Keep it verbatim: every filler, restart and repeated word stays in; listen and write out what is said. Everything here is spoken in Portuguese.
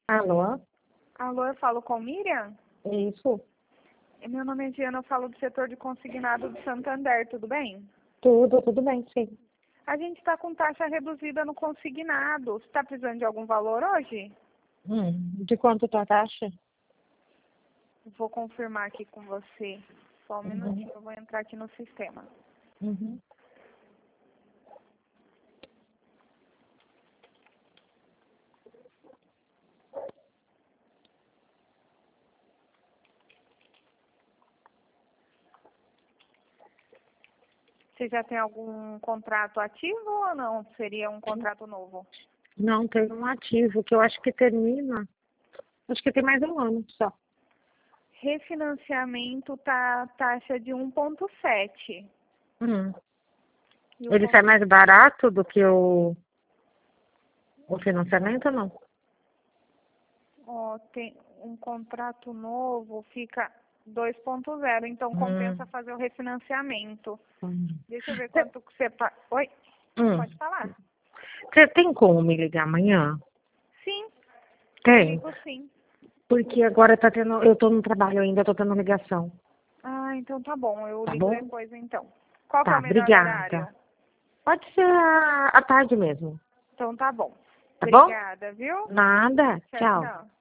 Alô? Alô, eu falo com Miriam? Isso. Meu nome é Diana, eu falo do setor de consignado do Santander, tudo bem? Tudo, tudo bem, sim. A gente está com taxa reduzida no consignado. Você está precisando de algum valor hoje? Hum, de quanto tá a taxa? Vou confirmar aqui com você. Só um Uhum. minutinho, eu vou entrar aqui no sistema. Uhum. Você já tem algum contrato ativo ou não? Seria um contrato novo? Não, tem um ativo que eu acho que termina. Acho que tem mais um ano só. Refinanciamento tá taxa de um ponto sete. Hum. E o Ele con- sai mais barato do que o, o financiamento ou não? ó, tem um contrato novo, fica dois ponto zero, então compensa Hum. fazer o refinanciamento. Hum. Deixa eu ver quanto que você... Pa... Oi? Hum. Pode falar? Você tem como me ligar amanhã? Sim, eu Tem. ligo sim. Porque agora tá tendo. Eu tô no trabalho ainda, tô tendo ligação. Ah, então tá bom, eu Tá ligo bom? depois então. Qual que é Tá, o melhor obrigada. horário? Pode ser à à tarde mesmo. Então tá bom. Tá bom? Obrigada, viu? Nada. Tchau, Tchau. tchau.